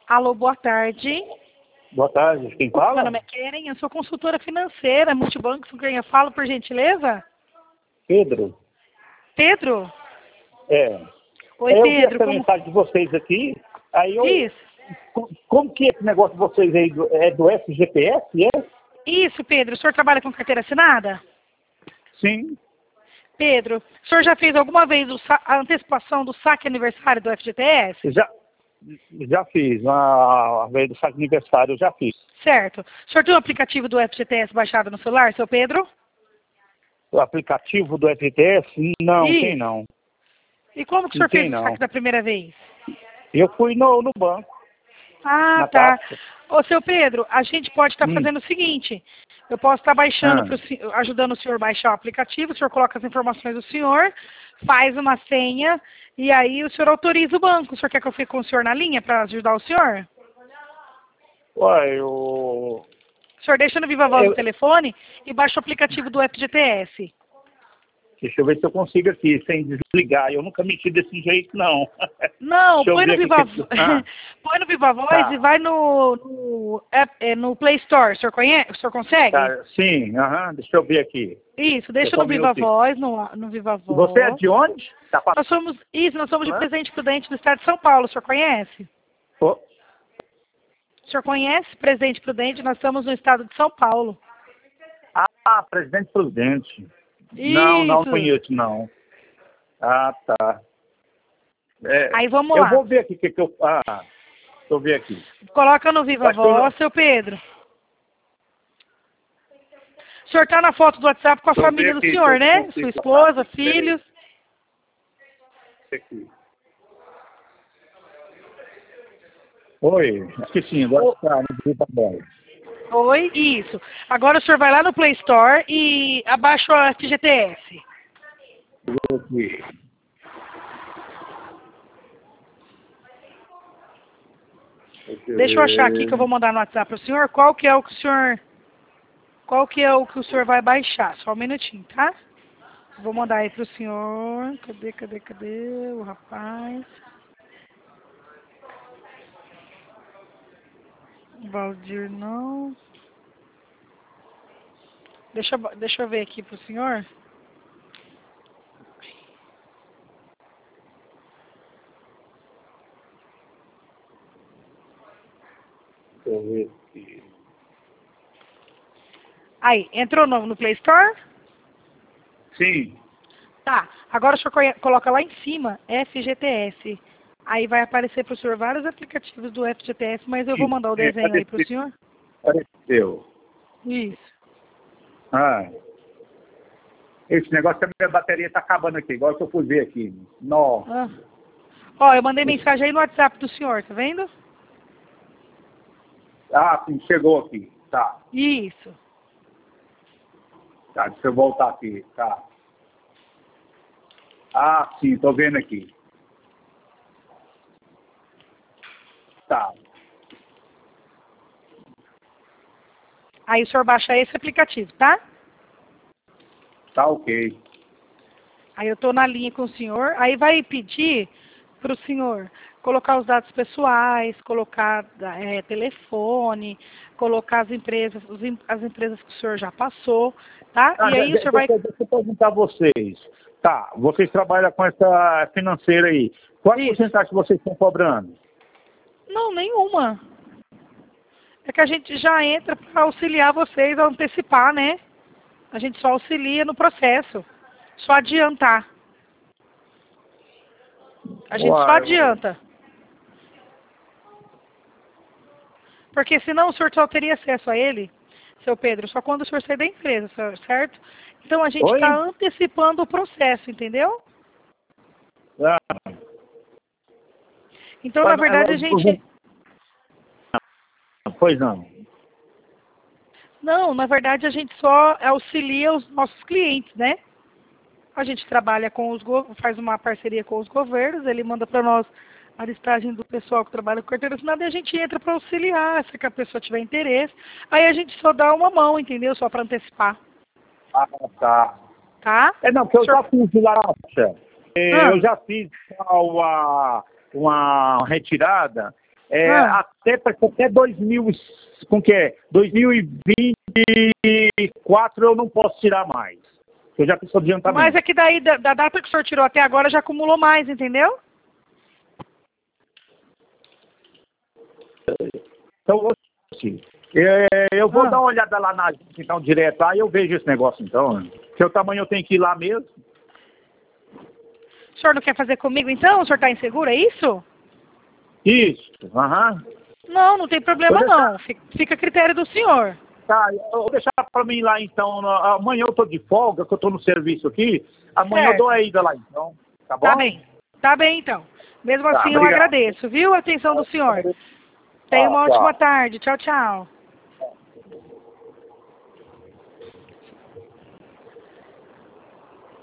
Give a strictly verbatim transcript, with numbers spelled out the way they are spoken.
Alô, boa tarde. Boa tarde, quem Meu fala? nome é Keren, eu sou consultora financeira, multibanco, com quem eu falo, por gentileza? Pedro. Pedro? É. Oi, Eu vi Pedro, essa como... mensagem de vocês aqui, aí eu... Isso, co- Como que é esse negócio de vocês aí, do- é do F G T S, é? isso, Pedro, o senhor trabalha com carteira assinada? Sim. Pedro, o senhor já fez alguma vez o sa- a antecipação do saque aniversário do F G T S? Já, já fiz, a, a vez do saque de aniversário eu já fiz. Certo. O senhor tem o aplicativo do F G T S baixado no celular, seu Pedro? O aplicativo do F G T S? Não, tem Isso. não. E como que o Não senhor fez tem o não. saque da primeira vez? Eu fui no, no banco, Ah, na tá. taxa. Ô, seu Pedro, a gente pode estar Hum. fazendo o seguinte. Eu posso estar baixando, Ah. pro, sen- ajudando o senhor a baixar o aplicativo, o senhor coloca as informações do senhor, faz uma senha, e aí o senhor autoriza o banco. O senhor quer que eu fique com o senhor na linha para ajudar o senhor? Ué, eu... O senhor deixa no Viva Voz eu... no telefone e baixa o aplicativo do F G T S. Deixa eu ver se eu consigo aqui, sem desligar. Eu nunca mexi desse jeito, não. Não, Deixa eu põe no ver aqui Viva, que- Vo- Ah, põe no Viva Voz tá. e vai no, no, app- é, no Play Store. O senhor conhece? O senhor consegue? Tá, sim, aham, deixa eu ver aqui. Isso, deixa Só no um Viva minutinho. Voz, no, no Viva E você é Voz. de onde? Tá Nós somos, isso, nós somos de passando? Presidente Prudente do estado de São Paulo, o senhor conhece? Ô, O senhor conhece Presidente Prudente? Nós estamos no estado de São Paulo. Ah, Presidente Prudente. Não, não Isso. conheço, não. Ah, tá. É, Aí vamos eu lá. vou ver aqui o que, que eu... Ah, deixa eu ver aqui. Coloca no Viva Acho que eu não- Voz, seu Pedro. O senhor está na foto do WhatsApp com a Deixa eu família ver do aqui, senhor, se eu né? consigo Sua esposa, botar. Peraí. filhos. Esse aqui. Oi, acho que sim, agora Ô- está no Viva Voz. Oi, isso. Agora o senhor vai lá no Play Store e abaixa o F G T S. Vou aqui. Deixa eu achar aqui que eu vou mandar no WhatsApp para o senhor qual que é o que o senhor qual que é o que o senhor vai baixar. Só um minutinho, tá? Vou mandar aí pro senhor. Cadê, cadê, cadê o rapaz? Valdir não. Deixa, eu- deixa eu ver aqui pro senhor. Deixa eu ver aqui. Aí, entrou no, no Play Store? Sim. Tá. Agora o senhor conhe- coloca lá em cima F G T S. Aí vai aparecer pro senhor vários aplicativos do F G T S, mas eu vou mandar o É, desenho aí pro senhor. Apareceu. Isso. Ah, esse negócio que a minha bateria está acabando aqui, igual que eu fui ver aqui. Nossa. Ah. Ó, eu mandei mensagem aí no WhatsApp do senhor, tá vendo? Ah, sim, chegou aqui. Tá. Isso. Tá, deixa eu voltar aqui. Tá. Ah, sim, tô vendo aqui. Tá. Aí o senhor baixa esse aplicativo, tá? Tá ok. Aí eu estou na linha com o senhor. Aí vai pedir para o senhor colocar os dados pessoais, colocar é, telefone, colocar as empresas, os em- as empresas que o senhor já passou, tá? Ah, E aí o de- senhor vai... deixa, deixa eu perguntar a vocês. Tá, vocês trabalham com essa financeira aí. Qual a Isso. porcentagem que vocês estão cobrando? Não, nenhuma. É que a gente já entra para auxiliar vocês a antecipar, né? A gente só auxilia no processo. Só adiantar. A gente só Uai, adianta. Porque senão o senhor só teria acesso a ele, seu Pedro, só quando o senhor sair da empresa, certo? Então a gente Oi? está antecipando o processo, entendeu? Ah, Então, na verdade, a gente... Pois não. Não, na verdade, a gente só auxilia os nossos clientes, né? A gente trabalha com os... go- faz uma parceria com os governos, ele manda para nós a listagem do pessoal que trabalha com carteira assinada e a gente entra para auxiliar, se que a pessoa tiver interesse. Aí a gente só dá uma mão, entendeu? Só para antecipar, Ah, tá. tá? É, não, porque eu O senhor- já fiz lá, é, Ah. eu já fiz uma, uma retirada É, Ah. até, até dois mil, com que é? dois mil e vinte e quatro eu não posso tirar mais. Eu já fiz o adiantamento. Mas é que daí, da, da data que o senhor tirou até agora, já acumulou mais, entendeu? Então, assim, é, eu vou Ah. dar uma olhada lá na agência, então, direto. Aí eu vejo esse negócio, então. Seu tamanho eu tenho que ir lá mesmo. O senhor não quer fazer comigo, então? O senhor está inseguro, é isso? Isso, aham. Não, não tem problema, Vou deixar- não. Fica, fica a critério do senhor. Tá, eu vou deixar pra mim lá, então. no- Amanhã eu tô de folga, que eu tô no serviço aqui. Amanhã eu Certo. dou a ida lá, então. Tá bom? Tá bem. Tá bem, então. Mesmo Tá, assim, eu obrigado. agradeço, viu, a atenção do senhor. Tenha uma Tá, ótima tchau. tarde. Tchau, tchau.